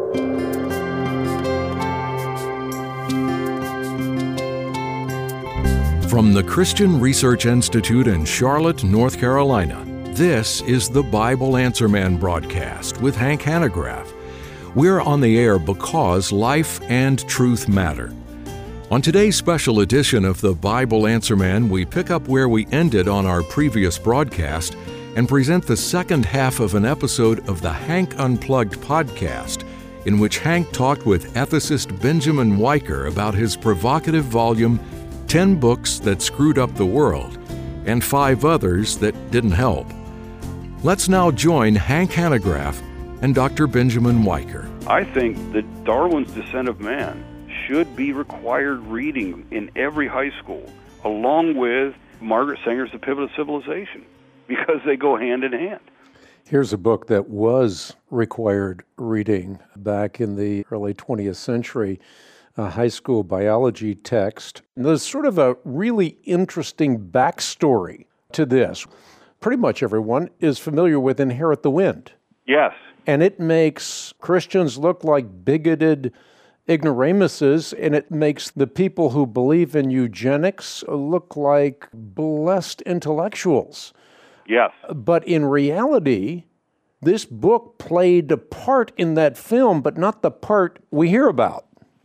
From the Christian Research Institute in Charlotte, North Carolina, this is the Bible Answer Man broadcast with Hank Hanegraaff. We're on the air because life and truth matter. On today's special edition of the Bible Answer Man, we pick up where we ended on our previous broadcast and present the second half of an episode of the Hank Unplugged podcast, in which Hank talked with ethicist Benjamin Weicker about his provocative volume, 10 Books That Screwed Up the World, and 5 others that didn't help. Let's now join Hank Hanegraaff and Dr. Benjamin Weicker. I think that Darwin's Descent of Man should be required reading in every high school, along with Margaret Sanger's The Pivot of Civilization, because they go hand in hand. Here's a book that was required reading back in the early 20th century, a high school biology text. And there's sort of a really interesting backstory to this. Pretty much everyone is familiar with Inherit the Wind. Yes. And it makes Christians look like bigoted ignoramuses, and it makes the people who believe in eugenics look like blessed intellectuals. Yes. But in reality, this book played a part in that film, but not the part we hear about.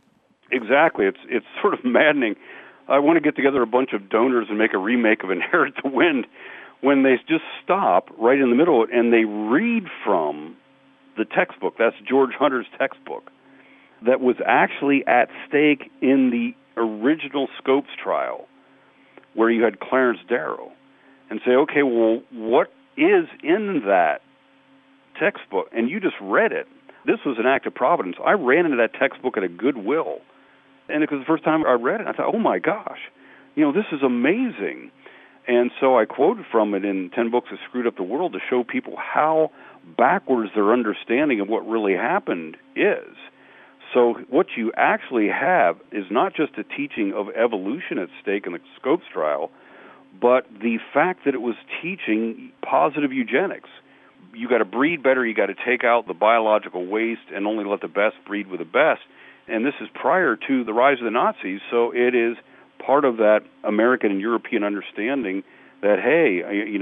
Exactly. It's sort of maddening. I want to get together a bunch of donors and make a remake of Inherit the Wind when they just stop right in the middle and they read from the textbook. That's George Hunter's textbook that was actually at stake in the original Scopes trial where you had Clarence Darrow, and say, okay, well, what is in that textbook? And you just read it. This was an act of providence. I ran into that textbook at a Goodwill, and it was the first time I read it. I thought, oh my gosh, this is amazing. And so I quoted from it in 10 Books That Screwed Up the World to show people how backwards their understanding of what really happened is. So what you actually have is not just a teaching of evolution at stake in the Scopes trial, but the fact that it was teaching positive eugenics. You got to breed better, you got to take out the biological waste and only let the best breed with the best. And this is prior to the rise of the Nazis, so it is part of that American and European understanding that, hey,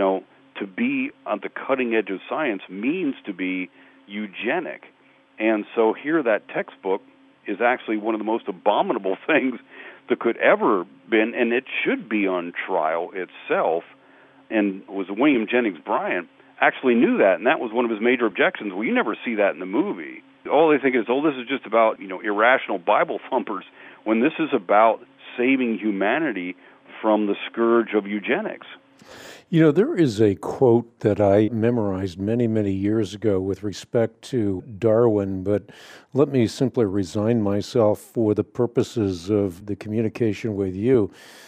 to be on the cutting edge of science means to be eugenic. And so here that textbook is actually one of the most abominable things that could ever been, and it should be on trial itself. And was William Jennings Bryan actually knew that, and that was one of his major objections. Well, you never see that in the movie. All they think is, this is just about irrational Bible thumpers, when this is about saving humanity from the scourge of eugenics. There is a quote that I memorized many, many years ago with respect to Darwin, but let me simply resign myself for the purposes of the communication with you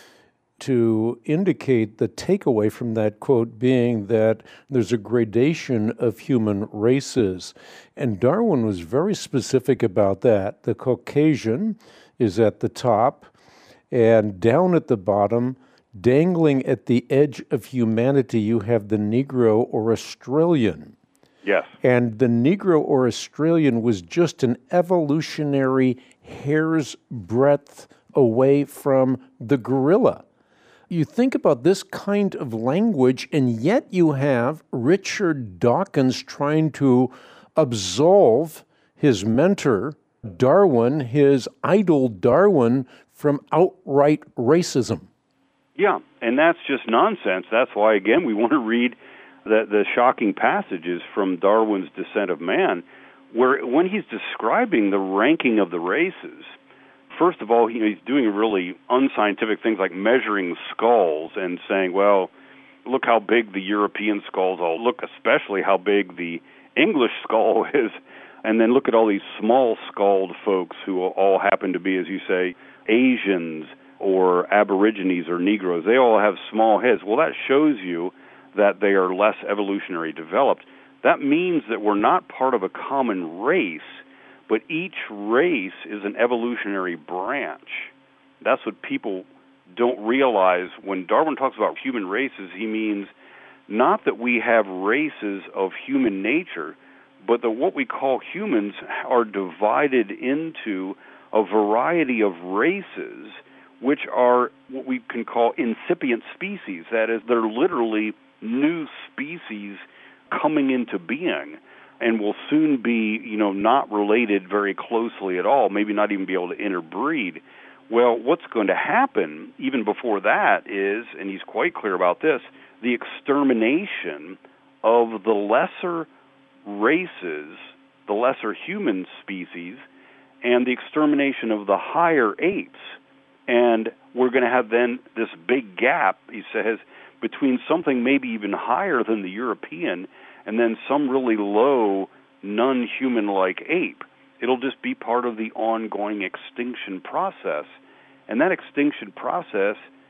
to indicate the takeaway from that quote being that there's a gradation of human races. And Darwin was very specific about that. The Caucasian is at the top, and down at the bottom, dangling at the edge of humanity, you have the Negro or Australian. Yes. And the Negro or Australian was just an evolutionary hair's breadth away from the gorilla. You think about this kind of language, and yet you have Richard Dawkins trying to absolve his mentor, Darwin, his idol Darwin, from outright racism. Yeah, and that's just nonsense. That's why, again, we want to read the shocking passages from Darwin's Descent of Man, where when he's describing the ranking of the races, first of all, he's doing really unscientific things like measuring skulls and saying, well, look how big the European skulls are. Look especially how big the English skull is. And then look at all these small-skulled folks who all happen to be, as you say, Asians or Aborigines or Negroes. They all have small heads. Well, that shows you that they are less evolutionary developed. That means that we're not part of a common race, but each race is an evolutionary branch. That's what people don't realize. When Darwin talks about human races, he means not that we have races of human nature, but what we call humans are divided into a variety of races, which are what we can call incipient species. That is, they're literally new species coming into being and will soon be, not related very closely at all, maybe not even be able to interbreed. Well, what's going to happen even before that is, and he's quite clear about this, the extermination of the lesser races, the lesser human species, and the extermination of the higher apes. And we're going to have then this big gap, he says, between something maybe even higher than the European and then some really low, non-human-like ape. It'll just be part of the ongoing extinction process. And that extinction process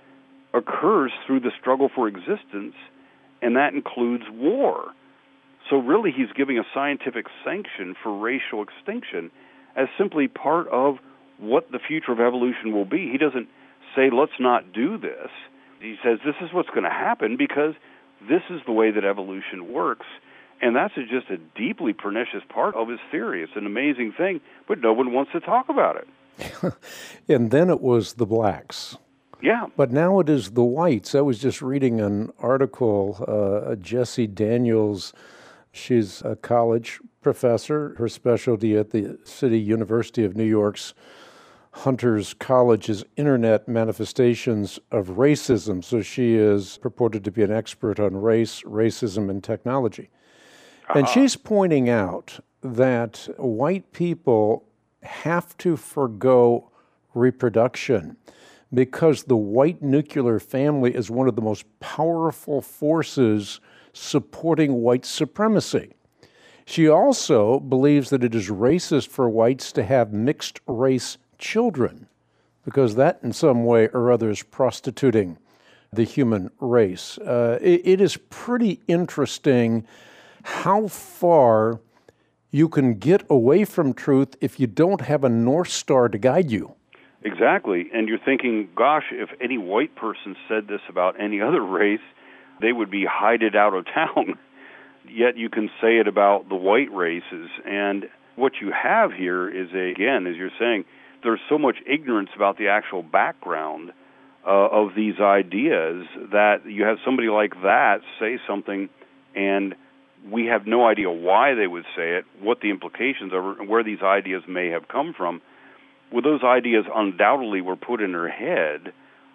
occurs through the struggle for existence, and that includes war. So really he's giving a scientific sanction for racial extinction as simply part of what the future of evolution will be. He doesn't say, let's not do this. He says, this is what's going to happen because this is the way that evolution works. And that's just a deeply pernicious part of his theory. It's an amazing thing, but no one wants to talk about it. And then it was the blacks. Yeah. But now it is the whites. I was just reading an article, Jessie Daniels. She's a college professor. Her specialty at the City University of New York's Hunter's College is Internet manifestations of racism. So she is purported to be an expert on race, racism, and technology. And she's pointing out that white people have to forgo reproduction because the white nuclear family is one of the most powerful forces supporting white supremacy. She also believes that it is racist for whites to have mixed race children because that in some way or other is prostituting the human race. It is pretty interesting how far you can get away from truth if you don't have a North Star to guide you. Exactly. And you're thinking, gosh, if any white person said this about any other race, they would be hided out of town. Yet you can say it about the white races. And what you have here is, again, as you're saying, there's so much ignorance about the actual background of these ideas that you have somebody like that say something and we have no idea why they would say it, what the implications are, and where these ideas may have come from. Well, those ideas undoubtedly were put in her head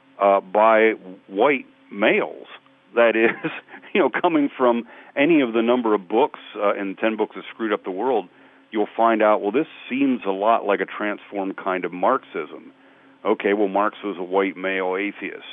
by white males. That is, coming from any of the number of books in 10 Books That Screwed Up the World, you'll find out, well, this seems a lot like a transformed kind of Marxism. Okay, well, Marx was a white male atheist.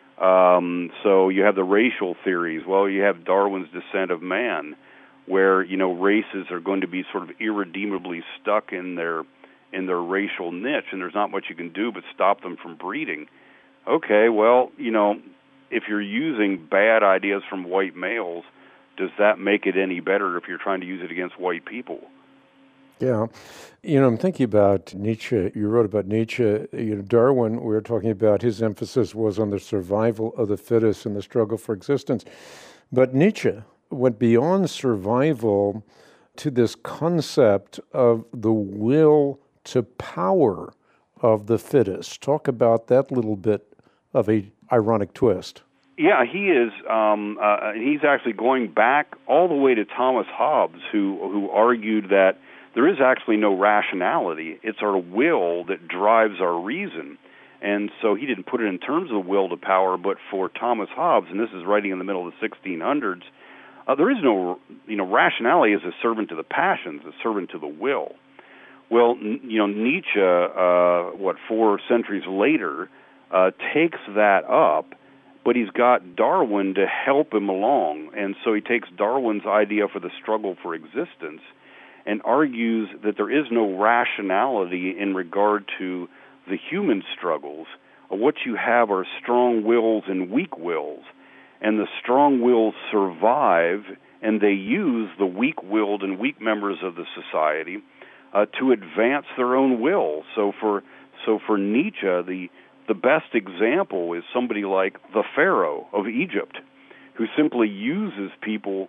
So you have the racial theories. Well, you have Darwin's Descent of Man, where, races are going to be sort of irredeemably stuck in their racial niche, and there's not much you can do but stop them from breeding. Okay, well, if you're using bad ideas from white males, does that make it any better if you're trying to use it against white people? Yeah. I'm thinking about Nietzsche. You wrote about Nietzsche. Darwin, we were talking about, his emphasis was on the survival of the fittest and the struggle for existence. But Nietzsche went beyond survival to this concept of the will to power of the fittest. Talk about that little bit of a ironic twist. Yeah, he is. He's actually going back all the way to Thomas Hobbes, who argued that there is actually no rationality. It's our will that drives our reason. And so he didn't put it in terms of will to power, but for Thomas Hobbes, and this is writing in the middle of the 1600s, there is no, rationality is a servant to the passions, a servant to the will. Well, Nietzsche, 4 centuries later, takes that up, but he's got Darwin to help him along. And so he takes Darwin's idea for the struggle for existence and argues that there is no rationality in regard to the human struggles. What you have are strong wills and weak wills, and the strong wills survive, and they use the weak-willed and weak members of the society to advance their own will. So for Nietzsche, the best example is somebody like the Pharaoh of Egypt, who simply uses people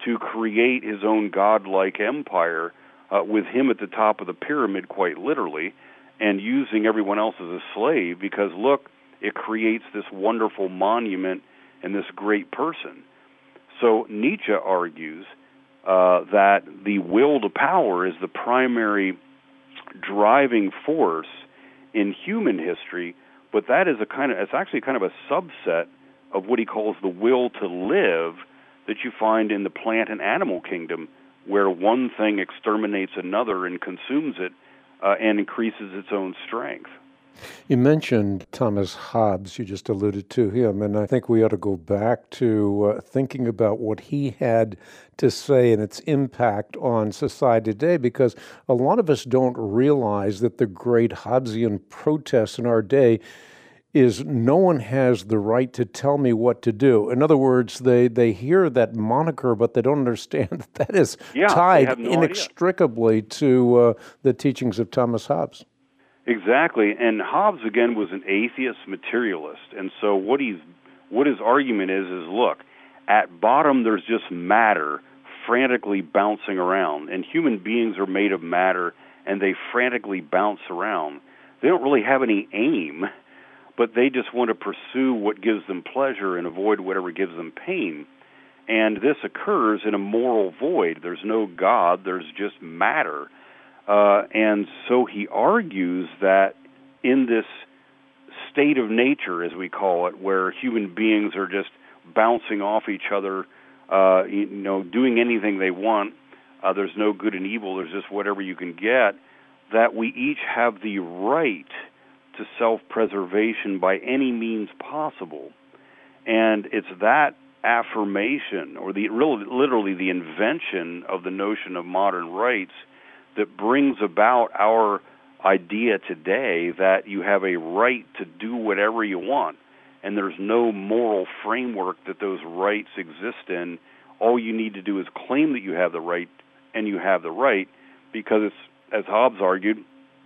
to create his own godlike empire with him at the top of the pyramid, quite literally, and using everyone else as a slave because, look, it creates this wonderful monument and this great person. So Nietzsche argues that the will to power is the primary driving force in human history, but that is it's actually kind of a subset of what he calls the will to live that you find in the plant and animal kingdom, where one thing exterminates another and consumes it and increases its own strength. You mentioned Thomas Hobbes. You just alluded to him, and I think we ought to go back to thinking about what he had to say and its impact on society today, because a lot of us don't realize that the great Hobbesian protest in our day is no one has the right to tell me what to do. In other words, they hear that moniker, but they don't understand that is tied inextricably to the teachings of Thomas Hobbes. Exactly, and Hobbes, again, was an atheist materialist, and so what his argument is look, at bottom there's just matter frantically bouncing around, and human beings are made of matter, and they frantically bounce around. They don't really have any aim, but they just want to pursue what gives them pleasure and avoid whatever gives them pain, and this occurs in a moral void. There's no God, there's just matter. And so he argues that in this state of nature, as we call it, where human beings are just bouncing off each other, doing anything they want, there's no good and evil, there's just whatever you can get, that we each have the right to self-preservation by any means possible. And it's that affirmation, or literally the invention of the notion of modern rights, that brings about our idea today that you have a right to do whatever you want, and there's no moral framework that those rights exist in. All you need to do is claim that you have the right, and you have the right, because it's, as Hobbes argued,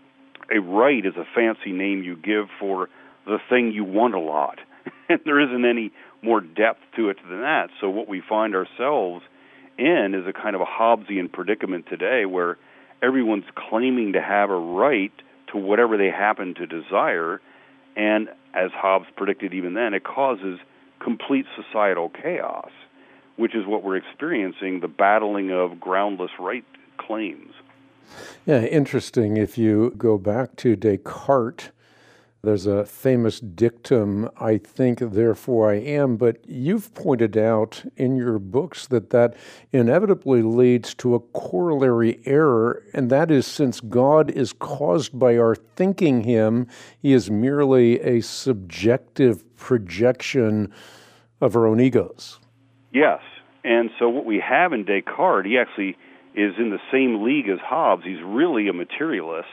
a right is a fancy name you give for the thing you want a lot. And there isn't any more depth to it than that. So what we find ourselves in is a kind of a Hobbesian predicament today, where everyone's claiming to have a right to whatever they happen to desire, and as Hobbes predicted even then, it causes complete societal chaos, which is what we're experiencing, the battling of groundless right claims. Yeah, interesting. If you go back to Descartes, there's a famous dictum, I think, therefore I am, but you've pointed out in your books that inevitably leads to a corollary error, and that is, since God is caused by our thinking him, he is merely a subjective projection of our own egos. Yes, and so what we have in Descartes, he actually is in the same league as Hobbes. He's really a materialist.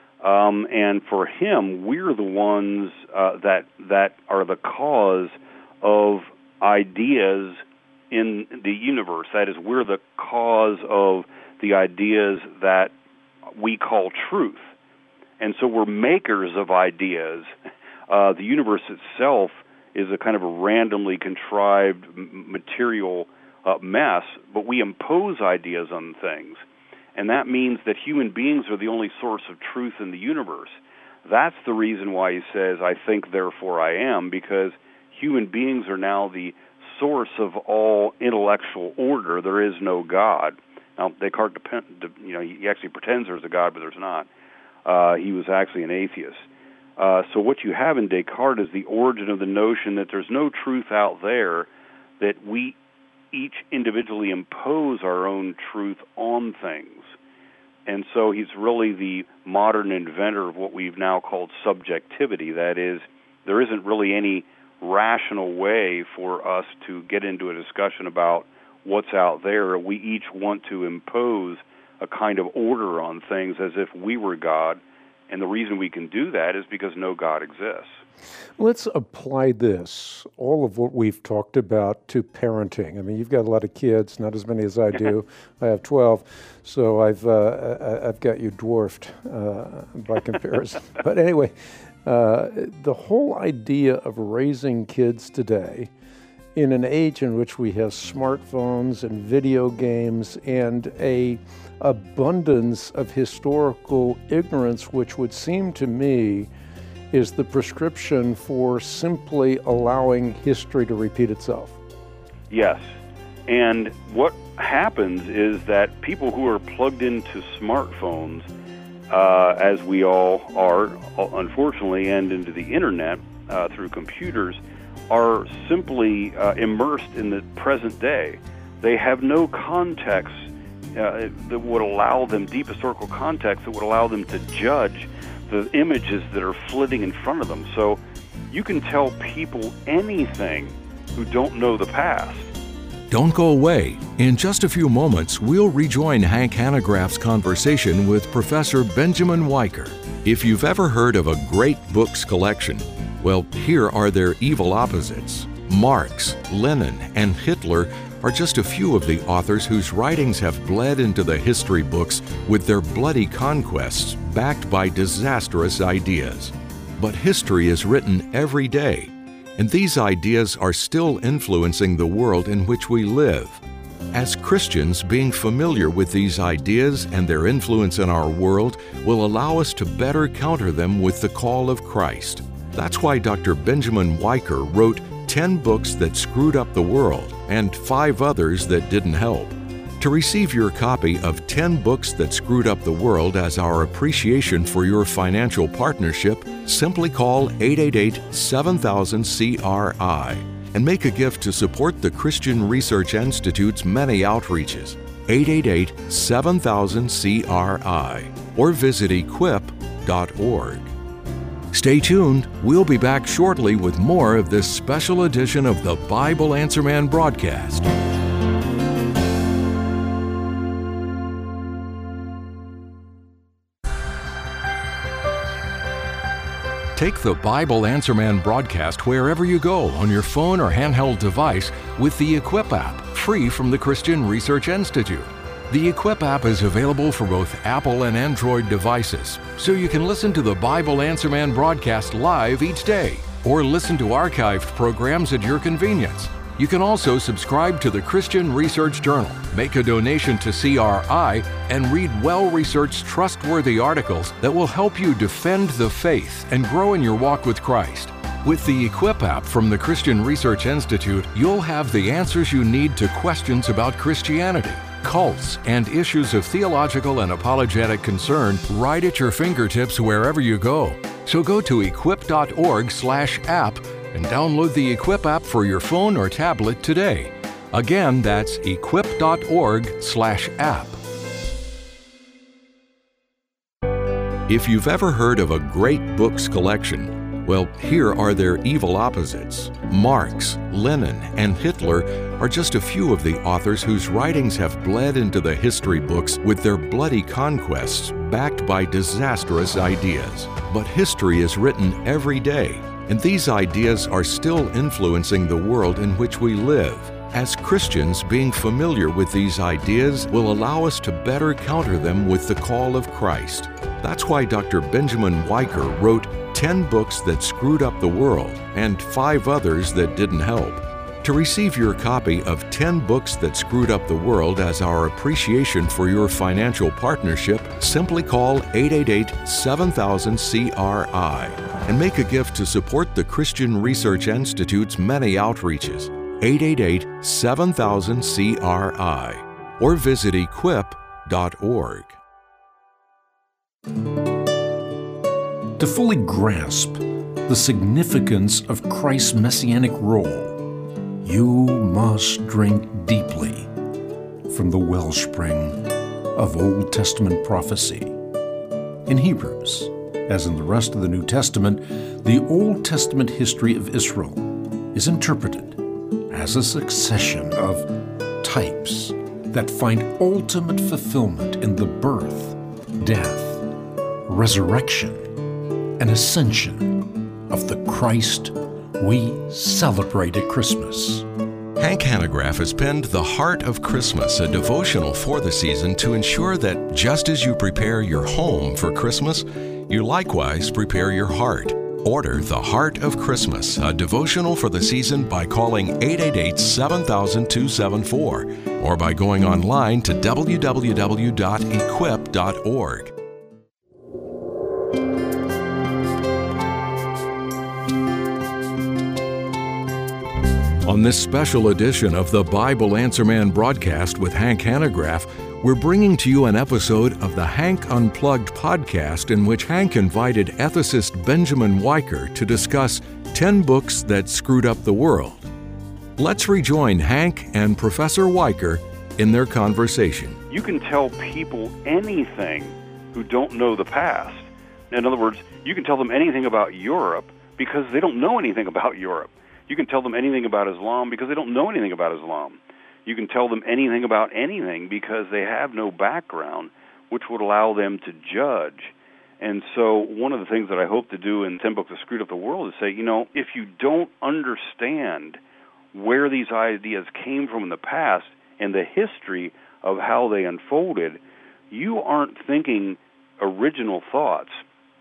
And for him, we're the ones that are the cause of ideas in the universe. That is, we're the cause of the ideas that we call truth. And so we're makers of ideas. The universe itself is a kind of a randomly contrived material mess, but we impose ideas on things. And that means that human beings are the only source of truth in the universe. That's the reason why he says, I think, therefore I am, because human beings are now the source of all intellectual order. There is no God. Now, Descartes, he actually pretends there's a God, but there's not. He was actually an atheist. So what you have in Descartes is the origin of the notion that there's no truth out there, that we each individually impose our own truth on things. And so he's really the modern inventor of what we've now called subjectivity. That is, there isn't really any rational way for us to get into a discussion about what's out there. We each want to impose a kind of order on things as if we were God. And the reason we can do that is because no God exists. Let's apply this, all of what we've talked about, to parenting. I mean, you've got a lot of kids, not as many as I do. I have 12, so I've got you dwarfed by comparison. But anyway, the whole idea of raising kids today in an age in which we have smartphones and video games and an abundance of historical ignorance, which would seem to me is the prescription for simply allowing history to repeat itself. Yes. And what happens is that people who are plugged into smartphones, as we all are, unfortunately, and into the internet through computers, are simply immersed in the present day. They have no context that would allow them, deep historical context that would allow them to judge the images that are flitting in front of them. So you can tell people anything who don't know the past. Don't go away. In just a few moments, we'll rejoin Hank Hanegraaff's conversation with Professor Benjamin Weicker. If you've ever heard of a great books collection, well, here are their evil opposites. Marx, Lenin, and Hitler are just a few of the authors whose writings have bled into the history books with their bloody conquests backed by disastrous ideas. But history is written every day, and these ideas are still influencing the world in which we live. As Christians, being familiar with these ideas and their influence in our world will allow us to better counter them with the call of Christ. That's why Dr. Benjamin Weicker wrote 10 books that screwed up the world and 5 others that didn't help. To receive your copy of 10 Books That Screwed Up the World as our appreciation for your financial partnership, simply call 888-7000-CRI and make a gift to support the Christian Research Institute's many outreaches. 888-7000-CRI or visit equip.org. Stay tuned. We'll be back shortly with more of this special edition of the Bible Answer Man broadcast. Take the Bible Answer Man broadcast wherever you go on your phone or handheld device with the Equip app, free from the Christian Research Institute. The Equip app is available for both Apple and Android devices, so you can listen to the Bible Answer Man broadcast live each day, or listen to archived programs at your convenience. You can also subscribe to the Christian Research Journal, make a donation to CRI, and read well-researched, trustworthy articles that will help you defend the faith and grow in your walk with Christ. With the Equip app from the Christian Research Institute, you'll have the answers you need to questions about Christianity, cults, and issues of theological and apologetic concern right at your fingertips wherever you go. So go to equip.org/app and download the Equip app for your phone or tablet today. Again, that's equip.org/app. If you've ever heard of a great books collection, well, here are their evil opposites. Marx, Lenin, and Hitler are just a few of the authors whose writings have bled into the history books with their bloody conquests backed by disastrous ideas. But history is written every day, and these ideas are still influencing the world in which we live. As Christians, being familiar with these ideas will allow us to better counter them with the call of Christ. That's why Dr. Benjamin Weicker wrote 10 books that screwed up the world and 5 others that didn't help. To receive your copy of 10 Books That Screwed Up the World as our appreciation for your financial partnership, simply call 888-7000-CRI and make a gift to support the Christian Research Institute's many outreaches. 888-7000-CRI or visit equip.org. To fully grasp the significance of Christ's messianic role, you must drink deeply from the wellspring of Old Testament prophecy. In Hebrews, as in the rest of the New Testament, the Old Testament history of Israel is interpreted as a succession of types that find ultimate fulfillment in the birth, death, resurrection, and ascension of the Christ we celebrate at Christmas. Hank Hanegraaff has penned The Heart of Christmas, a devotional for the season to ensure that just as you prepare your home for Christmas, you likewise prepare your heart. Order The Heart of Christmas, a devotional for the season, by calling 888-7000-274 or by going online to www.equip.org. On this special edition of the Bible Answer Man broadcast with Hank Hanegraaff, we're bringing to you an episode of the Hank Unplugged podcast in which Hank invited ethicist Benjamin Weicker to discuss 10 books that screwed up the world. Let's rejoin Hank and Professor Weicker in their conversation. You can tell people anything who don't know the past. In other words, you can tell them anything about Europe because they don't know anything about Europe. You can tell them anything about Islam because they don't know anything about Islam. You can tell them anything about anything because they have no background, which would allow them to judge. And so one of the things that I hope to do in 10 Books That Screwed Up the World is say, if you don't understand where these ideas came from in the past and the history of how they unfolded, you aren't thinking original thoughts.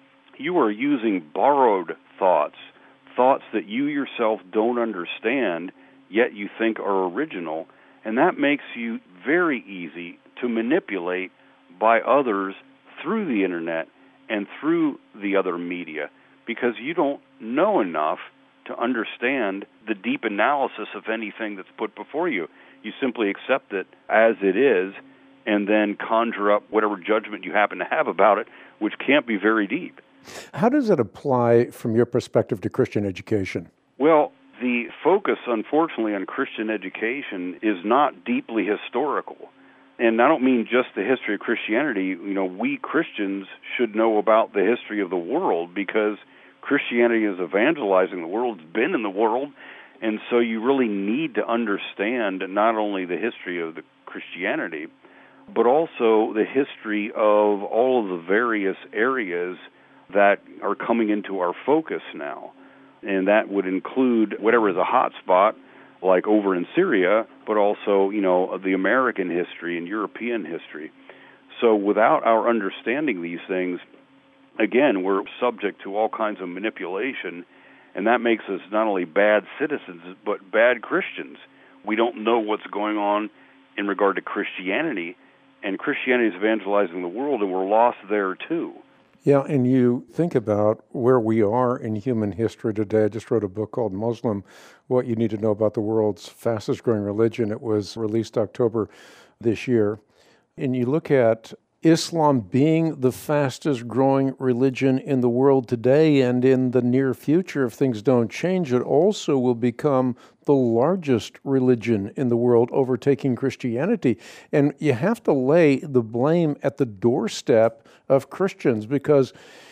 You are using borrowed thoughts that you yourself don't understand, yet you think are original, and that makes you very easy to manipulate by others through the internet and through the other media, because you don't know enough to understand the deep analysis of anything that's put before you. You simply accept it as it is and then conjure up whatever judgment you happen to have about it, which can't be very deep. How does it apply from your perspective to Christian education? Well, the focus, unfortunately, on Christian education is not deeply historical. And I don't mean just the history of Christianity. We Christians should know about the history of the world because Christianity is evangelizing the world. It's been in the world. And so you really need to understand not only the history of the Christianity, but also the history of all of the various areas that are coming into our focus now. And that would include whatever is a hot spot, like over in Syria, but also, the American history and European history. So without our understanding these things, again, we're subject to all kinds of manipulation, and that makes us not only bad citizens, but bad Christians. We don't know what's going on in regard to Christianity, and Christianity is evangelizing the world, and we're lost there too. Yeah, and you think about where we are in human history today. I just wrote a book called Muslim, What You Need to Know About the World's Fastest Growing Religion. It was released October this year. And you look at Islam being the fastest growing religion in the world today, and in the near future, if things don't change, it also will become the largest religion in the world, overtaking Christianity. And you have to lay the blame at the doorstep of Christians, because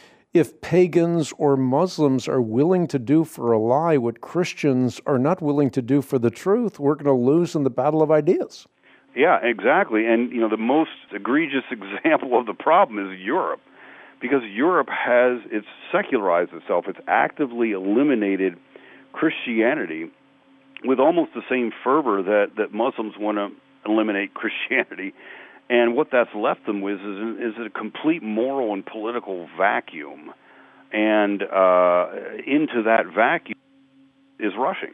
if pagans or Muslims are willing to do for a lie what Christians are not willing to do for the truth, we're going to lose in the battle of ideas. Yeah, exactly. And, the most egregious example of the problem is Europe, because Europe it's secularized itself. It's actively eliminated Christianity with almost the same fervor that Muslims want to eliminate Christianity. And what that's left them with is a complete moral and political vacuum. And into that vacuum is rushing.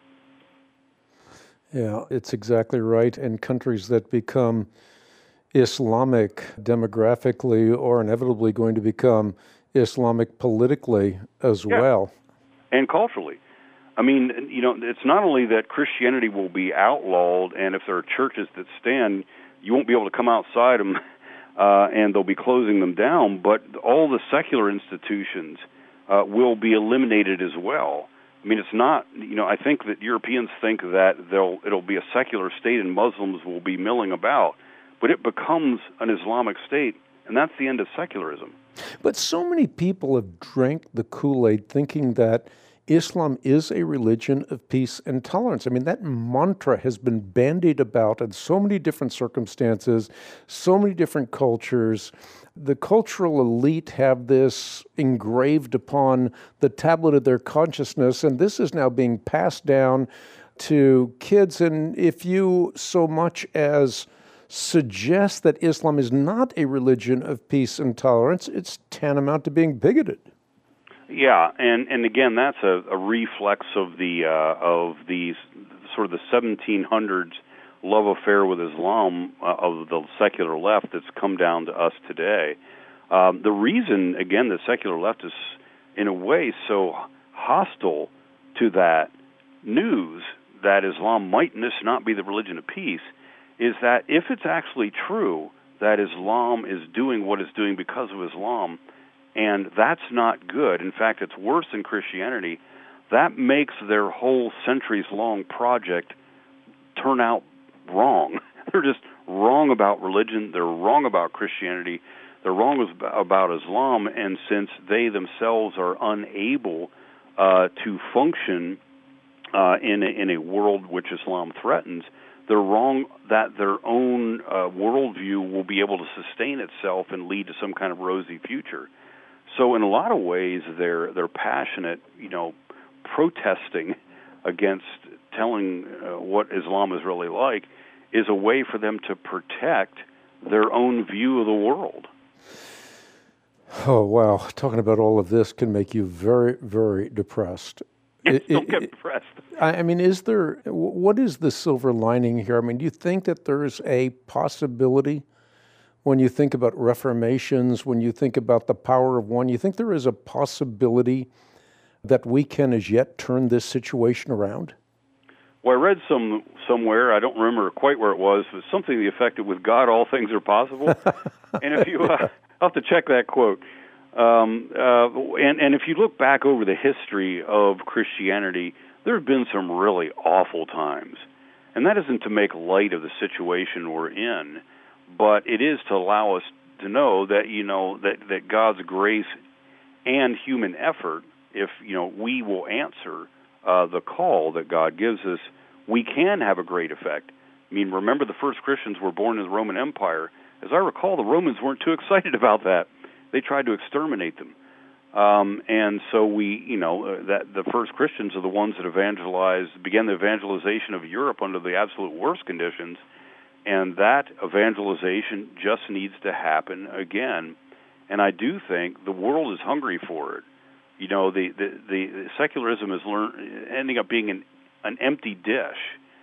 Yeah, it's exactly right. And countries that become Islamic demographically are inevitably going to become Islamic politically as well. And culturally. I mean, it's not only that Christianity will be outlawed, and if there are churches that stand, you won't be able to come outside them, and they'll be closing them down, but all the secular institutions will be eliminated as well. I mean, it's not, I think that Europeans think that it'll be a secular state and Muslims will be milling about, but it becomes an Islamic state, and that's the end of secularism. But so many people have drank the Kool-Aid thinking that Islam is a religion of peace and tolerance. I mean, that mantra has been bandied about in so many different circumstances, so many different cultures. The cultural elite have this engraved upon the tablet of their consciousness, and this is now being passed down to kids. And if you so much as suggest that Islam is not a religion of peace and tolerance, it's tantamount to being bigoted. Yeah, and again, that's a reflex of the sort of the 1700s love affair with Islam of the secular left that's come down to us today. The reason, again, the secular left is in a way so hostile to that news that Islam might not be the religion of peace is that if it's actually true that Islam is doing what it's doing because of Islam, and that's not good, in fact, it's worse than Christianity, that makes their whole centuries-long project turn out wrong. They're just wrong about religion, they're wrong about Christianity, they're wrong about Islam, and since they themselves are unable to function in a world which Islam threatens, they're wrong that their own worldview will be able to sustain itself and lead to some kind of rosy future. So in a lot of ways, they're passionate, protesting against telling what Islam is really like is a way for them to protect their own view of the world. Oh, wow. Talking about all of this can make you very, very depressed. Don't get depressed. I mean, what is the silver lining here? I mean, do you think that there's a possibility when you think about reformations, when you think about the power of one, you think there is a possibility that we can as yet turn this situation around? Well, I read somewhere, I don't remember quite where it was, but something to the effect of, with God, all things are possible. And if you, I'll have to check that quote. And if you look back over the history of Christianity, there have been some really awful times. And that isn't to make light of the situation we're in, but it is to allow us to know that, that God's grace and human effort, if, we will answer the call that God gives us, we can have a great effect. I mean, remember the first Christians were born in the Roman Empire. As I recall, the Romans weren't too excited about that. They tried to exterminate them. And so that the first Christians are the ones that began the evangelization of Europe under the absolute worst conditions, and that evangelization just needs to happen again. And I do think the world is hungry for it. The secularism is ending up being an empty dish,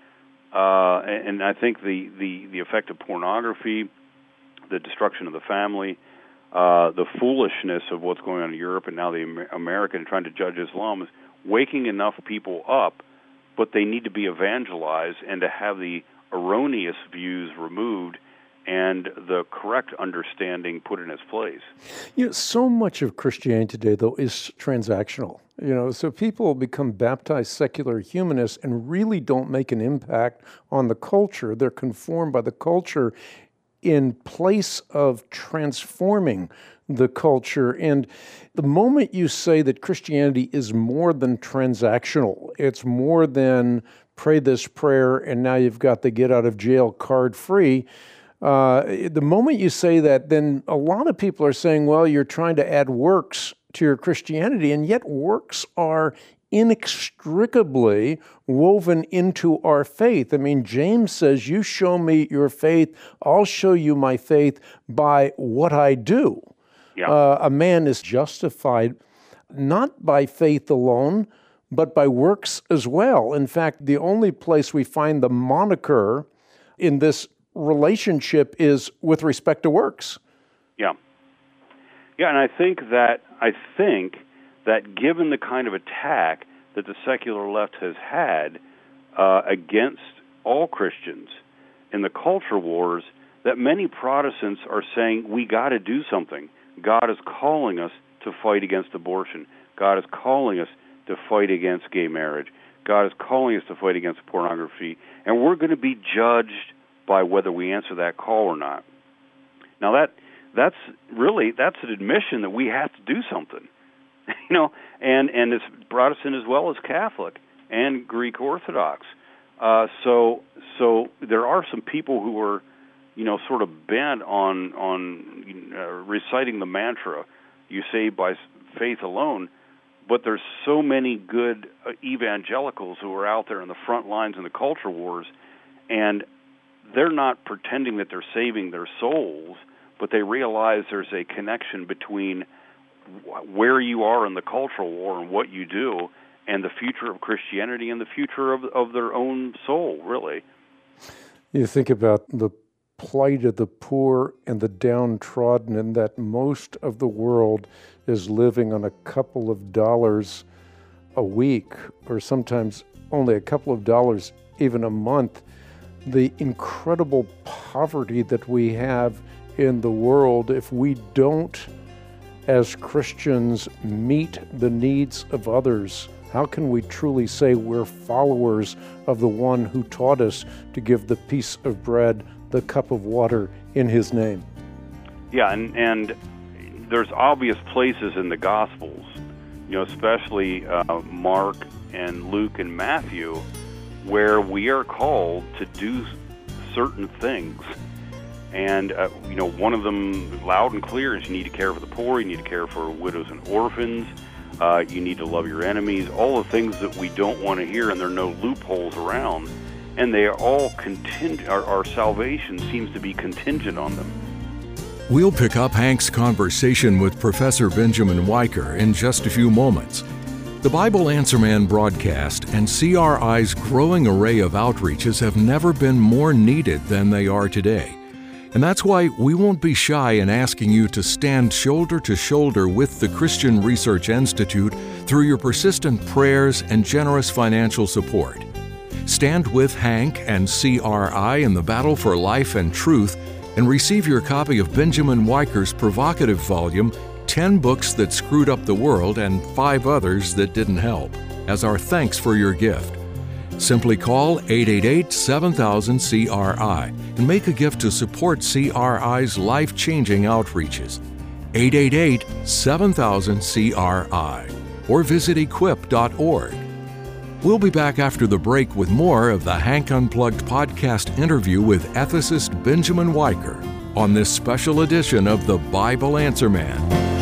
and I think the effect of pornography, the destruction of the family, the foolishness of what's going on in Europe, and now the American trying to judge Islam is waking enough people up, but they need to be evangelized and to have the erroneous views removed and the correct understanding put in its place. So much of Christianity today, though, is transactional. So people become baptized secular humanists and really don't make an impact on the culture. They're conformed by the culture in place of transforming the culture. And the moment you say that Christianity is more than transactional, it's more than pray this prayer and now you've got the get out of jail card free, the moment you say that, then a lot of people are saying, well, you're trying to add works to your Christianity, and yet works are inextricably woven into our faith. I mean, James says, you show me your faith, I'll show you my faith by what I do. Yeah. A man is justified not by faith alone, but by works as well. In fact, the only place we find the moniker in this relationship is with respect to works. Yeah. Yeah, and I think that given the kind of attack that the secular left has had against all Christians in the culture wars, that many Protestants are saying, we got to do something. God is calling us to fight against abortion. God is calling us to fight against gay marriage. God is calling us to fight against pornography, and we're going to be judged by whether we answer that call or not. Now that's an admission that we have to do something, and it's Protestant as well as Catholic and Greek Orthodox. So there are some people who are, sort of bent on reciting the mantra, "You saved by faith alone." But there's so many good evangelicals who are out there in the front lines in the culture wars, and they're not pretending that they're saving their souls, but they realize there's a connection between where you are in the cultural war and what you do, and the future of Christianity and the future of their own soul, really. You think about the plight of the poor and the downtrodden, and that most of the world is living on a couple of dollars a week, or sometimes only a couple of dollars even a month. The incredible poverty that we have in the world, if we don't, as Christians, meet the needs of others, how can we truly say we're followers of the one who taught us to give the piece of bread, the cup of water in his name? Yeah, and there's obvious places in the Gospels, especially Mark and Luke and Matthew, where we are called to do certain things. And, one of them, loud and clear, is you need to care for the poor, you need to care for widows and orphans, you need to love your enemies, all the things that we don't want to hear, and there are no loopholes around. And they are all our salvation seems to be contingent on them. We'll pick up Hank's conversation with Professor Benjamin Weicker in just a few moments. The Bible Answer Man broadcast and CRI's growing array of outreaches have never been more needed than they are today. And that's why we won't be shy in asking you to stand shoulder to shoulder with the Christian Research Institute through your persistent prayers and generous financial support. Stand with Hank and CRI in the battle for life and truth, and receive your copy of Benjamin Weicker's provocative volume, 10 Books That Screwed Up the World and 5 Others That Didn't Help, as our thanks for your gift. Simply call 888-7000-CRI and make a gift to support CRI's life-changing outreaches. 888-7000-CRI, or visit equip.org. We'll be back after the break with more of the Hank Unplugged podcast interview with ethicist Benjamin Weicker on this special edition of the Bible Answer Man.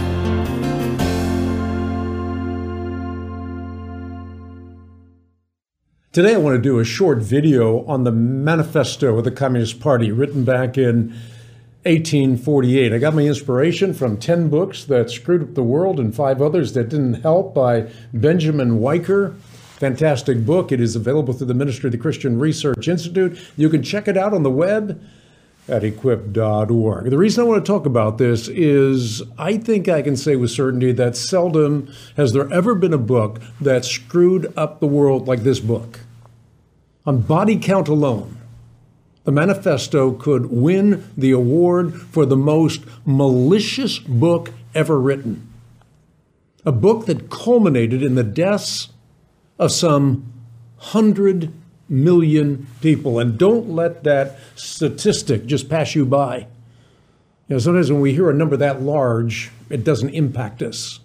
Today I want to do a short video on the Manifesto of the Communist Party, written back in 1848. I got my inspiration from 10 Books That Screwed Up the World and 5 Others That Didn't Help by Benjamin Weicker. Fantastic book. It is available through the Ministry of the Christian Research Institute. You can check it out on the web at equip.org. The reason I want to talk about this is I think I can say with certainty that seldom has there ever been a book that screwed up the world like this book. On body count alone, the Manifesto could win the award for the most malicious book ever written. A book that culminated in the deaths of some 100 million people. And don't let that statistic just pass you by. Sometimes when we hear a number that large, it doesn't impact us.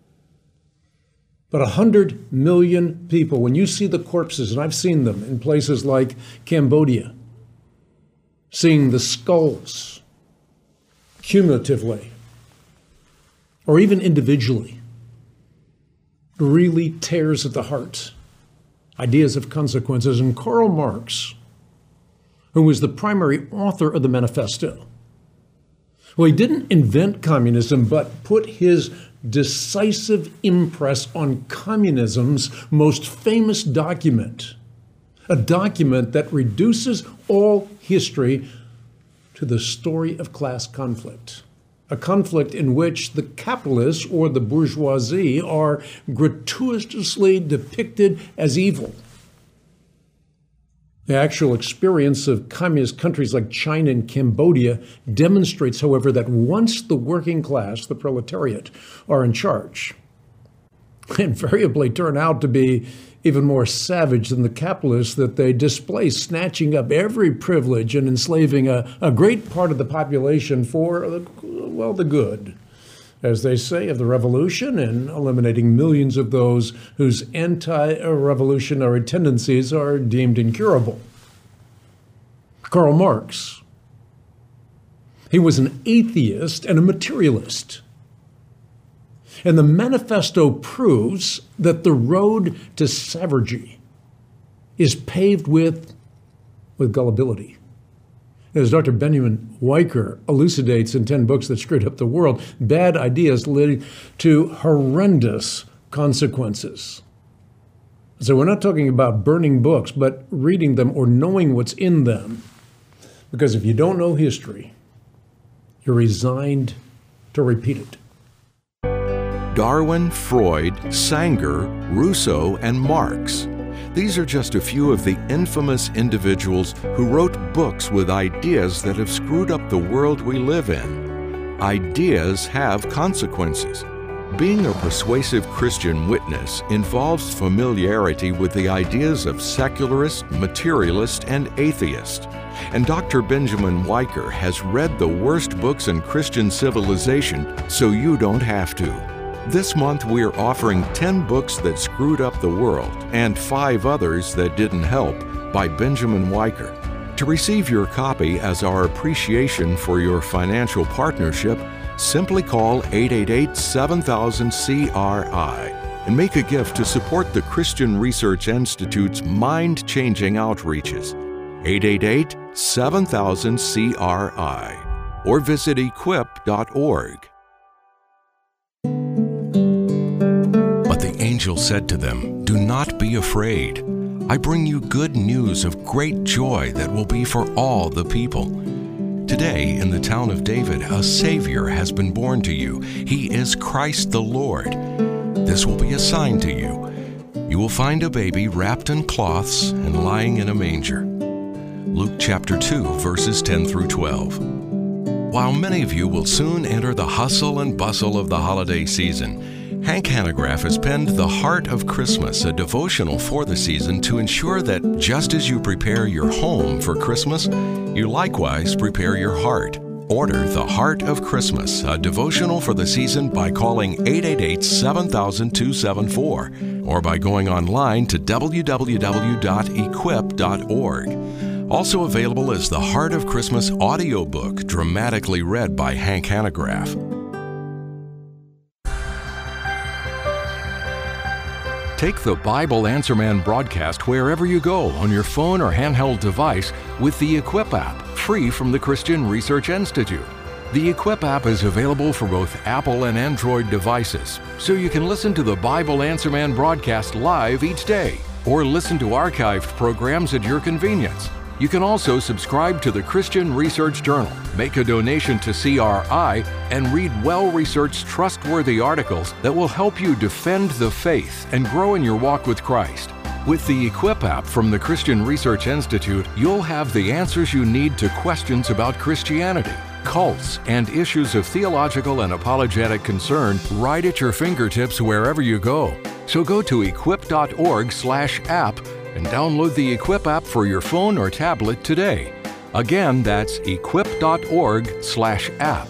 But 100 million people, when you see the corpses, and I've seen them in places like Cambodia, seeing the skulls cumulatively, or even individually, really tears at the heart. Ideas of consequences. And Karl Marx, who was the primary author of the Manifesto, well, he didn't invent communism, but put his decisive impress on communism's most famous document, a document that reduces all history to the story of class conflict. A conflict in which the capitalists or the bourgeoisie are gratuitously depicted as evil. The actual experience of communist countries like China and Cambodia demonstrates, however, that once the working class, the proletariat, are in charge, invariably turn out to be even more savage than the capitalists that they displace, snatching up every privilege and enslaving a great part of the population for, well, the good, as they say, of the revolution, and eliminating millions of those whose anti-revolutionary tendencies are deemed incurable. Karl Marx, he was an atheist and a materialist. And the Manifesto proves that the road to savagery is paved with gullibility. As Dr. Benjamin Weicker elucidates in 10 books that screwed up the world, bad ideas lead to horrendous consequences. So we're not talking about burning books, but reading them or knowing what's in them. Because if you don't know history, you're resigned to repeat it. Darwin, Freud, Sanger, Rousseau, and Marx. These are just a few of the infamous individuals who wrote books with ideas that have screwed up the world we live in. Ideas have consequences. Being a persuasive Christian witness involves familiarity with the ideas of secularist, materialist, and atheist. And Dr. Benjamin Weicker has read the worst books in Christian civilization, so you don't have to. This month, we're offering 10 books that screwed up the world and 5 others that didn't help by Benjamin Weicker. To receive your copy as our appreciation for your financial partnership, simply call 888-7000-CRI and make a gift to support the Christian Research Institute's mind-changing outreaches. 888-7000-CRI or visit equip.org. The angel said to them, "Do not be afraid. I bring you good news of great joy that will be for all the people. Today, in the town of David, a Savior has been born to you. He is Christ the Lord. This will be a sign to you. You will find a baby wrapped in cloths and lying in a manger." Luke chapter 2, verses 10 through 12. While many of you will soon enter the hustle and bustle of the holiday season, Hank Hanegraaff has penned The Heart of Christmas, a devotional for the season to ensure that just as you prepare your home for Christmas, you likewise prepare your heart. Order The Heart of Christmas, a devotional for the season by calling 888-7000-274 or by going online to www.equip.org. Also available is The Heart of Christmas audiobook, dramatically read by Hank Hanegraaff. Take the Bible Answer Man broadcast wherever you go on your phone or handheld device with the Equip app, free from the Christian Research Institute. The Equip app is available for both Apple and Android devices, so you can listen to the Bible Answer Man broadcast live each day or listen to archived programs at your convenience. You can also subscribe to the Christian Research Journal, make a donation to CRI, and read well-researched, trustworthy articles that will help you defend the faith and grow in your walk with Christ. With the Equip app from the Christian Research Institute, you'll have the answers you need to questions about Christianity, cults, and issues of theological and apologetic concern right at your fingertips wherever you go. So go to equip.org/app and download the Equip app for your phone or tablet today. Again, that's equip.org/app.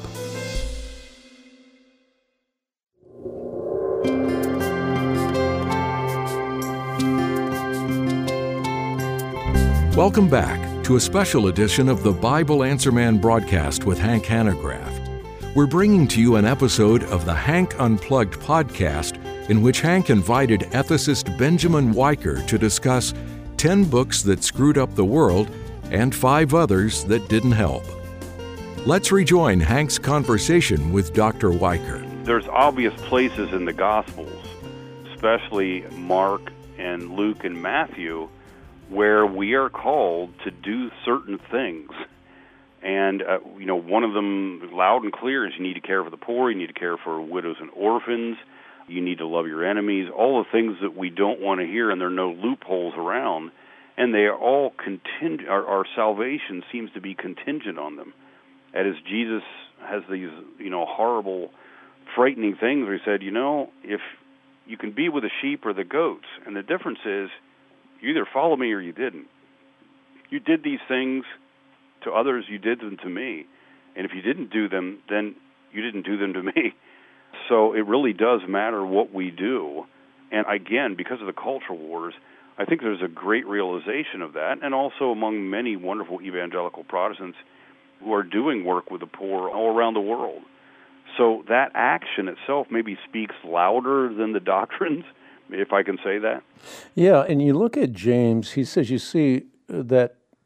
Welcome back to a special edition of the Bible Answer Man broadcast with Hank Hanegraaff. We're bringing to you an episode of the Hank Unplugged podcast in which Hank invited ethicist Benjamin Weicker to discuss 10 books that screwed up the world and 5 others that didn't help. Let's rejoin Hank's conversation with Dr. Weicker. There's obvious places in the Gospels, especially Mark and Luke and Matthew, where we are called to do certain things. And, one of them, loud and clear, is you need to care for the poor, you need to care for widows and orphans, you need to love your enemies, all the things that we don't want to hear, and there are no loopholes around. And they are all contingent, our salvation seems to be contingent on them. And as Jesus has these, horrible, frightening things where he said, if you can be with the sheep or the goats, and the difference is you either follow me or you didn't. You did these things to others, you did them to me. And if you didn't do them, then you didn't do them to me. So it really does matter what we do. And again, because of the culture wars, I think there's a great realization of that, and also among many wonderful evangelical Protestants who are doing work with the poor all around the world. So that action itself maybe speaks louder than the doctrines, if I can say that. Yeah, and you look at James, he says, you see, that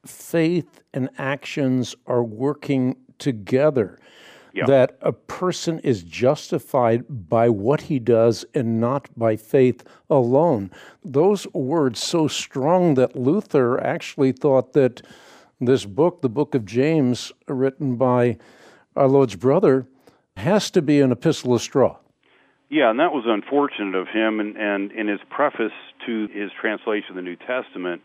faith and actions are working together, Yeah. that a person is justified by what he does and not by faith alone. Those words so strong that Luther actually thought that this book, the book of James, written by our Lord's brother, has to be an epistle of straw. Yeah, and that was unfortunate of him. And in his preface to his translation of the New Testament,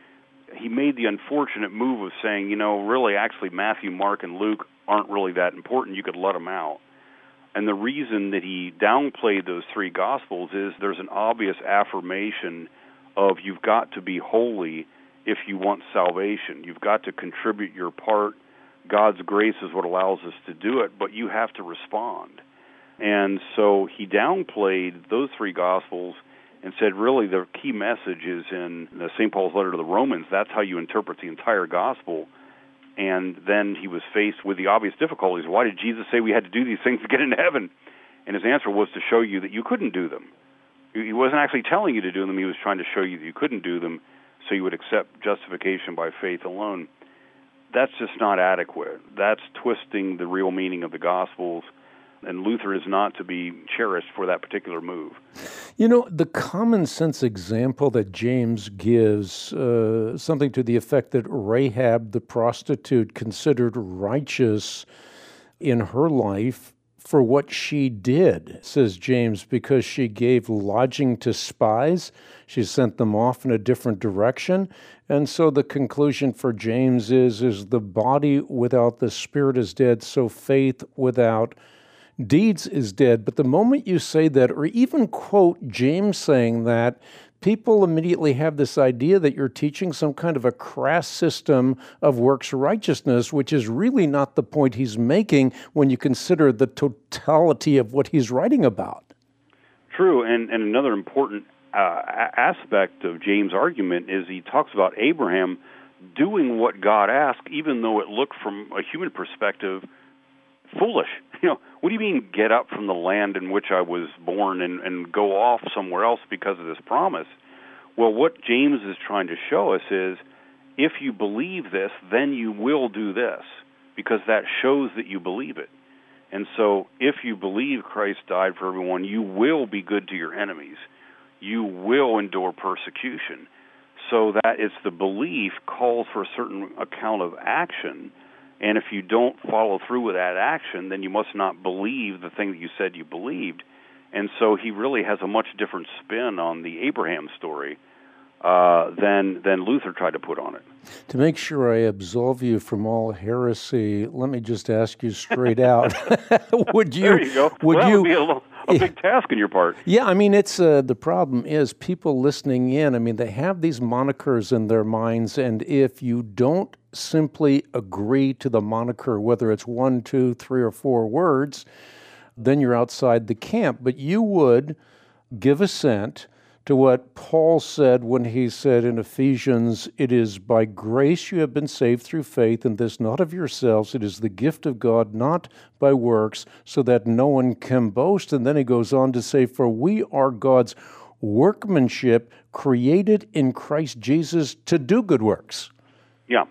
he made the unfortunate move of saying, really, actually, Matthew, Mark, and Luke aren't really that important. You could let them out. And the reason that he downplayed those three Gospels is there's an obvious affirmation of you've got to be holy if you want salvation. You've got to contribute your part. God's grace is what allows us to do it, but you have to respond. And so he downplayed those three Gospels and said, really, the key message is in St. Paul's letter to the Romans. That's how you interpret the entire Gospel. And then he was faced with the obvious difficulties. Why did Jesus say we had to do these things to get into heaven? And his answer was to show you that you couldn't do them. He wasn't actually telling you to do them. He was trying to show you that you couldn't do them so you would accept justification by faith alone. That's just not adequate. That's twisting the real meaning of the Gospels. And Luther is not to be cherished for that particular move. The common sense example that James gives, something to the effect that Rahab the prostitute considered righteous in her life for what she did, says James, because she gave lodging to spies. She sent them off in a different direction. And so the conclusion for James is the body without the spirit is dead, so faith without deeds is dead. But the moment you say that, or even quote James saying that, people immediately have this idea that you're teaching some kind of a crass system of works righteousness, which is really not the point he's making when you consider the totality of what he's writing about. True, and another important aspect of James' argument is he talks about Abraham doing what God asked, even though it looked from a human perspective foolish. What do you mean get up from the land in which I was born and go off somewhere else because of this promise? Well, what James is trying to show us is if you believe this, then you will do this, because that shows that you believe it. And so if you believe Christ died for everyone, you will be good to your enemies. You will endure persecution. So that it's the belief calls for a certain account of action. And if you don't follow through with that action, then you must not believe the thing that you said you believed. And so he really has a much different spin on the Abraham story than Luther tried to put on it. To make sure I absolve you from all heresy, let me just ask you straight out. Would you? There you go. That would be a big task on your part. Yeah, it's the problem is people listening in, they have these monikers in their minds, and if you don't simply agree to the moniker, whether it's 1, 2, 3, or 4 words, then you're outside the camp. But you would give assent to what Paul said when he said in Ephesians, "It is by grace you have been saved through faith, and this not of yourselves. It is the gift of God, not by works, so that no one can boast." And then he goes on to say, "For we are God's workmanship, created in Christ Jesus to do good works." Yeah.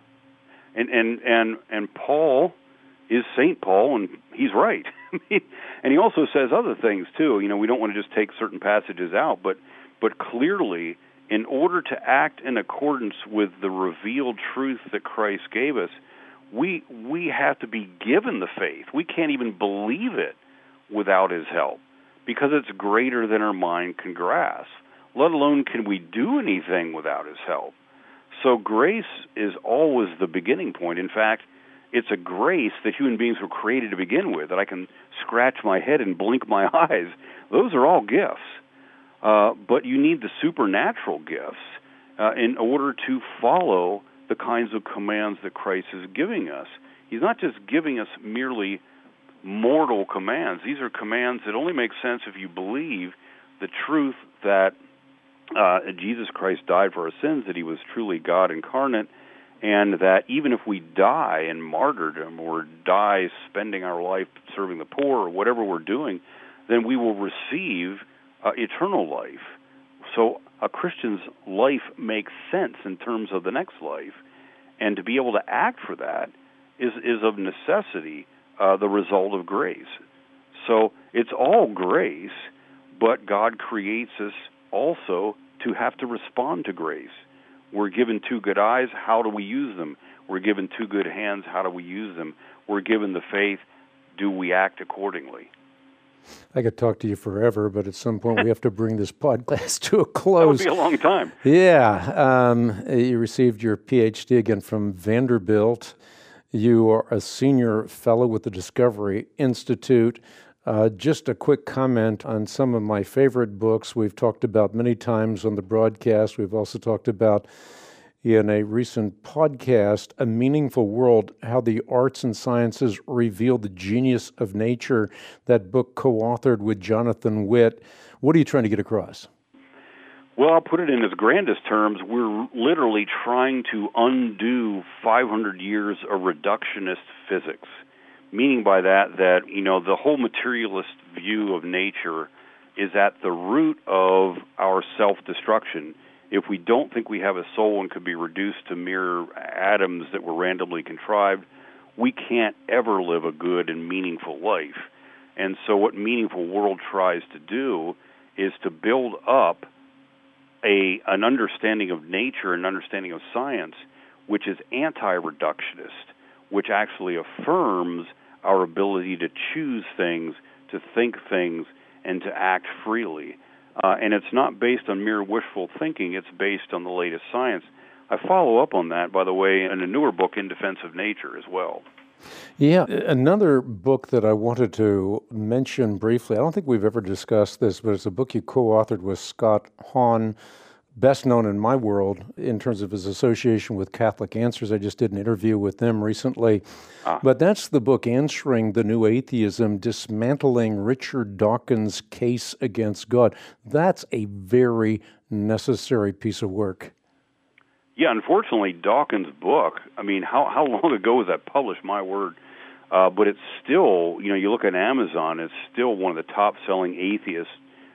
And Paul is St. Paul, and he's right. And he also says other things, too. We don't want to just take certain passages out, but clearly, in order to act in accordance with the revealed truth that Christ gave us, we have to be given the faith. We can't even believe it without his help, because it's greater than our mind can grasp, let alone can we do anything without his help. So grace is always the beginning point. In fact, it's a grace that human beings were created to begin with, that I can scratch my head and blink my eyes. Those are all gifts. But you need the supernatural gifts in order to follow the kinds of commands that Christ is giving us. He's not just giving us merely mortal commands. These are commands that only make sense if you believe the truth that Jesus Christ died for our sins, that he was truly God incarnate, and that even if we die in martyrdom or die spending our life serving the poor or whatever we're doing, then we will receive eternal life. So a Christian's life makes sense in terms of the next life, And to be able to act for that is of necessity the result of grace. So it's all grace, but God creates us also to have to respond to grace. We're given two good eyes, how do we use them? We're given two good hands, how do we use them? We're given the faith, do we act accordingly? I could talk to you forever, but at some point we have to bring this podcast to a close. That would be a long time. Yeah. You received your PhD again from Vanderbilt. You are a senior fellow with the Discovery Institute. Just a quick comment on some of my favorite books we've talked about many times on the broadcast. We've also talked about in a recent podcast, A Meaningful World, How the Arts and Sciences Reveal the Genius of Nature, that book co-authored with Jonathan Witt. What are you trying to get across? Well, I'll put it in its grandest terms. We're literally trying to undo 500 years of reductionist physics, meaning by that the whole materialist view of nature is at the root of our self-destruction. If we don't think we have a soul and could be reduced to mere atoms that were randomly contrived, we can't ever live a good and meaningful life. And so what Meaningful World tries to do is to build up an understanding of nature, an understanding of science, which is anti-reductionist, which actually affirms our ability to choose things, to think things, and to act freely. And it's not based on mere wishful thinking, it's based on the latest science. I follow up on that, by the way, in a newer book, In Defense of Nature, as well. Yeah, another book that I wanted to mention briefly, I don't think we've ever discussed this, but it's a book you co-authored with Scott Hahn, best known in my world in terms of his association with Catholic Answers. I just did an interview with them recently. But that's the book, Answering the New Atheism, Dismantling Richard Dawkins' Case Against God. That's a very necessary piece of work. Yeah, unfortunately, Dawkins' book, I mean, how long ago was that published? My word. But it's still, you look at Amazon, it's still one of the top-selling atheist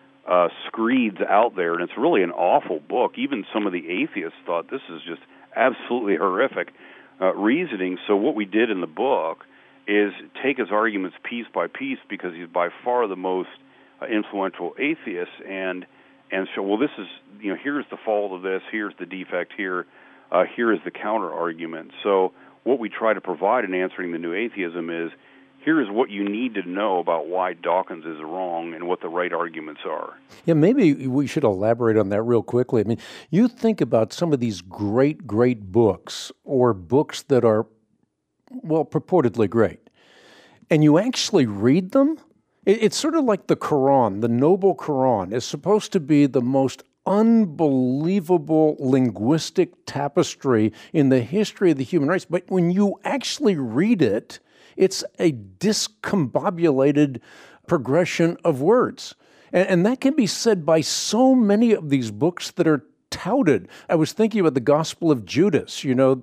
screeds out there, and it's really an awful book. Even some of the atheists thought this is just absolutely horrific reasoning. So what we did in the book is take his arguments piece by piece, because he's by far the most influential atheist, and so, well, this is, here's the fault of this, here's the defect here, here is the counter-argument. So what we try to provide in Answering the New Atheism is, here is what you need to know about why Dawkins is wrong and what the right arguments are. Yeah, maybe we should elaborate on that real quickly. I mean, you think about some of these great, great books, or books that are, well, purportedly great, and you actually read them. It's sort of like the Quran. The Noble Quran is supposed to be the most unbelievable linguistic tapestry in the history of the human race. But when you actually read it, it's a discombobulated progression of words. And that can be said by so many of these books that are touted. I was thinking about the Gospel of Judas.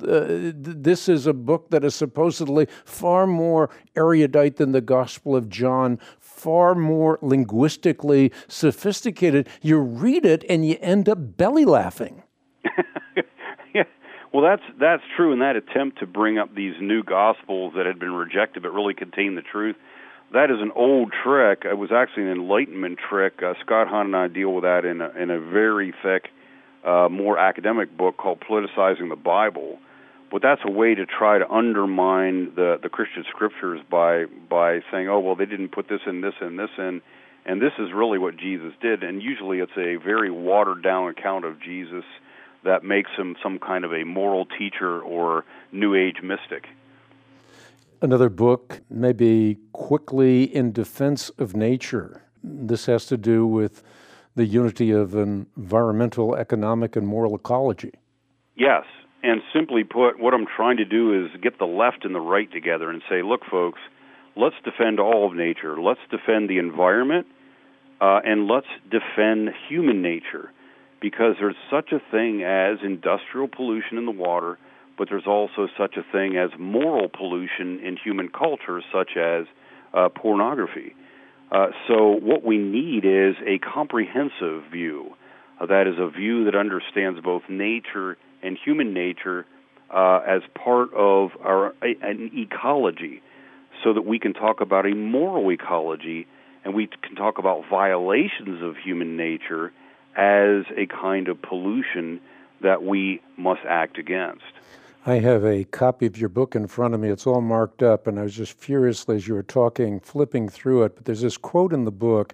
This is a book that is supposedly far more erudite than the Gospel of John, far more linguistically sophisticated. You read it and you end up belly laughing. Yeah, well, that's true. In that attempt to bring up these new Gospels that had been rejected but really contain the truth, that is an old trick. It was actually an Enlightenment trick. Scott Hahn and I deal with that in a very thick, more academic book called Politicizing the Bible. But that's a way to try to undermine the Christian scriptures by saying, oh, well, they didn't put this in, this in, this in, and this is really what Jesus did. And usually it's a very watered-down account of Jesus that makes him some kind of a moral teacher or New Age mystic. Another book, maybe quickly, In Defense of Nature. This has to do with the unity of environmental, economic, and moral ecology. Yes. And simply put, what I'm trying to do is get the left and the right together and say, look, folks, let's defend all of nature. Let's defend the environment, and let's defend human nature, because there's such a thing as industrial pollution in the water, but there's also such a thing as moral pollution in human culture, such as pornography. So what we need is a comprehensive view. That is a view that understands both nature and human nature, as part of an ecology, so that we can talk about a moral ecology, and we can talk about violations of human nature as a kind of pollution that we must act against. I have a copy of your book in front of me. It's all marked up, and I was just furiously, as you were talking, flipping through it. But there's this quote in the book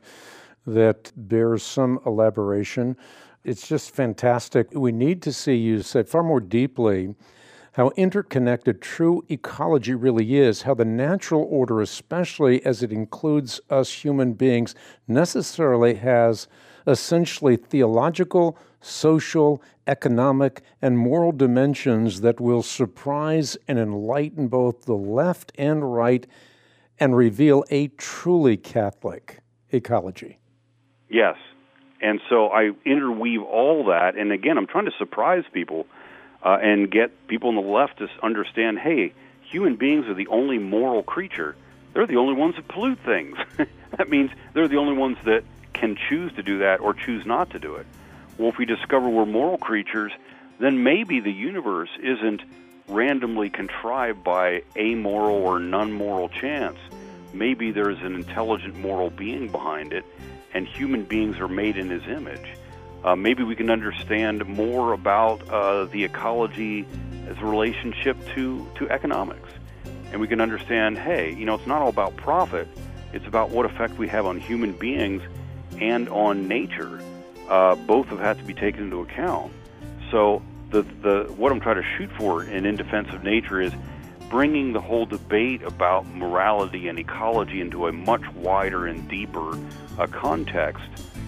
that bears some elaboration. It's just fantastic. We need to see, you said, far more deeply how interconnected true ecology really is, how the natural order, especially as it includes us human beings, necessarily has essentially theological, social, economic, and moral dimensions that will surprise and enlighten both the left and right and reveal a truly Catholic ecology. Yes. And so I interweave all that, and again, I'm trying to surprise people and get people on the left to understand, hey, human beings are the only moral creature. They're the only ones that pollute things. That means they're the only ones that can choose to do that or choose not to do it. Well, if we discover we're moral creatures, then maybe the universe isn't randomly contrived by amoral or non-moral chance. Maybe there's an intelligent moral being behind it, and human beings are made in his image. Maybe we can understand more about the ecology as a relationship to economics. And we can understand, hey, it's not all about profit. It's about what effect we have on human beings and on nature. Both have had to be taken into account. So what I'm trying to shoot for in Defense of Nature is bringing the whole debate about morality and ecology into a much wider and deeper context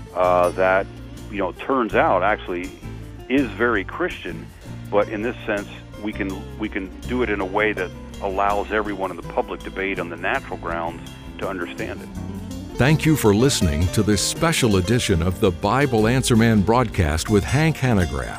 that turns out actually is very Christian, but in this sense we can do it in a way that allows everyone in the public debate on the natural grounds to understand it. Thank you for listening to this special edition of the Bible Answer Man broadcast with Hank Hanegraaff.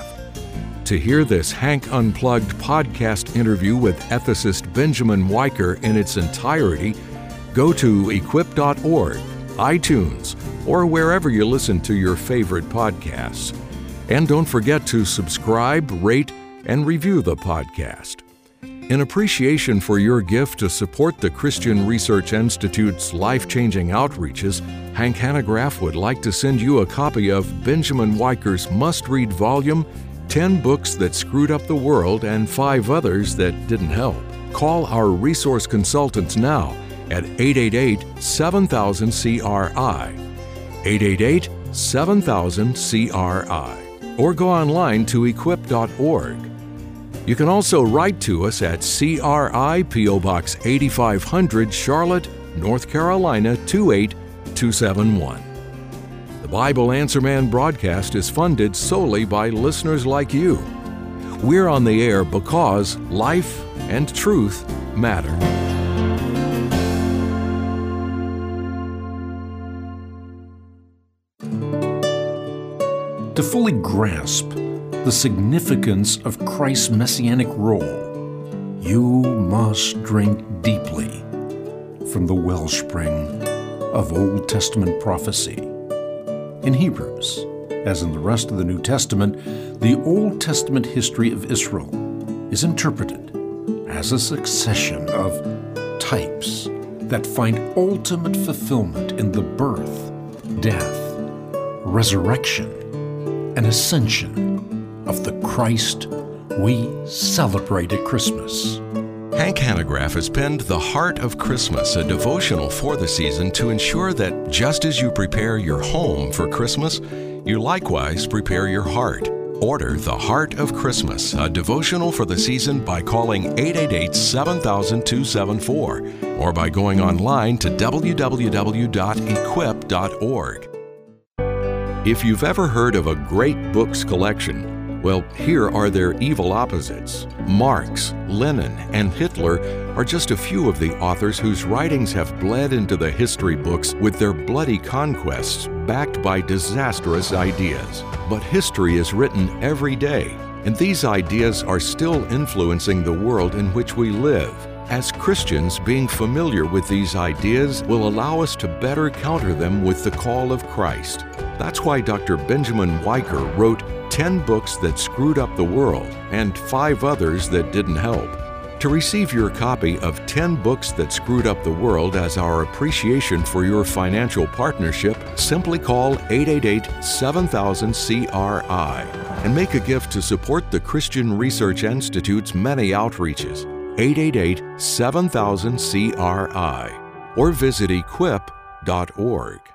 To hear this Hank Unplugged podcast interview with ethicist Benjamin Weicker in its entirety, go to equip.org, iTunes, or wherever you listen to your favorite podcasts. And don't forget to subscribe, rate, and review the podcast. In appreciation for your gift to support the Christian Research Institute's life-changing outreaches, Hank Hanegraaff would like to send you a copy of Benjamin Weicker's must-read volume, 10 Books That Screwed Up the World and 5 Others That Didn't Help. Call our resource consultants now at 888-7000-CRI, 888-7000-CRI, or go online to equip.org. You can also write to us at CRI P.O. Box 8500, Charlotte, North Carolina 28271. The Bible Answer Man broadcast is funded solely by listeners like you. We're on the air because life and truth matter. To fully grasp the significance of Christ's messianic role, you must drink deeply from the wellspring of Old Testament prophecy. In Hebrews, as in the rest of the New Testament, the Old Testament history of Israel is interpreted as a succession of types that find ultimate fulfillment in the birth, death, resurrection, and ascension of the Christ we celebrate at Christmas. Hank Hanegraaff has penned The Heart of Christmas, a devotional for the season to ensure that just as you prepare your home for Christmas, you likewise prepare your heart. Order The Heart of Christmas, a devotional for the season by calling 888-7000-274 or by going online to www.equip.org. If you've ever heard of a great books collection, well, here are their evil opposites. Marx, Lenin, and Hitler are just a few of the authors whose writings have bled into the history books with their bloody conquests backed by disastrous ideas. But history is written every day, and these ideas are still influencing the world in which we live. As Christians, being familiar with these ideas will allow us to better counter them with the call of Christ. That's why Dr. Benjamin Weicker wrote 10 Books That Screwed Up the World and 5 Others That Didn't Help. To receive your copy of 10 Books That Screwed Up the World as our appreciation for your financial partnership, simply call 888-7000-CRI and make a gift to support the Christian Research Institute's many outreaches. 888-7000-CRI or visit equip.org.